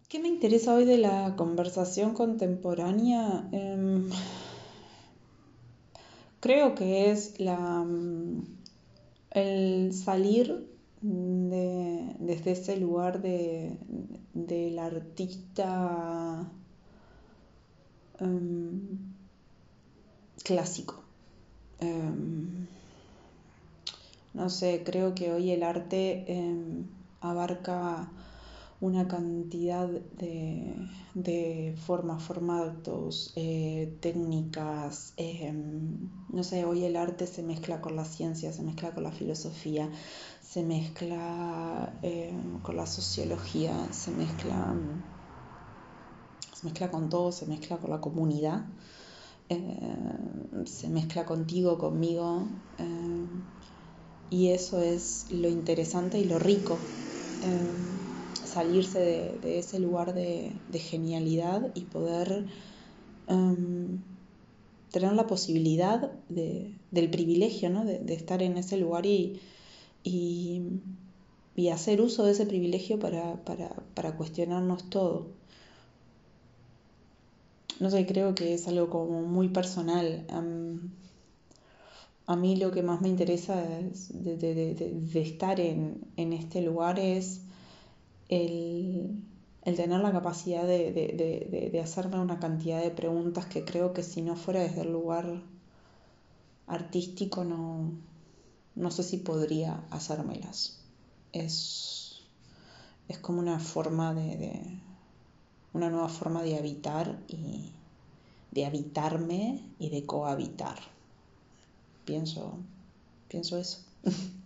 ¿Qué me interesa hoy de la conversación contemporánea? Creo que es el salir desde ese lugar del artista em, clásico. Em, no sé, creo que hoy el arte abarca una cantidad de formas, formatos, técnicas. No sé, hoy el arte se mezcla con la ciencia, se mezcla con la filosofía, se mezcla con la sociología, se mezcla con todo, se mezcla con la comunidad, se mezcla contigo, conmigo. Y eso es lo interesante y lo rico. Salirse de ese lugar de genialidad y poder tener la posibilidad del privilegio, ¿no? de estar en ese lugar y hacer uso de ese privilegio para cuestionarnos todo. No sé, creo que es algo como muy personal. A mí lo que más me interesa de estar en este lugar es el tener la capacidad de hacerme una cantidad de preguntas que creo que si no fuera desde el lugar artístico no sé si podría hacérmelas. Es como una forma una nueva forma de habitar y de habitarme y de cohabitar. Pienso eso.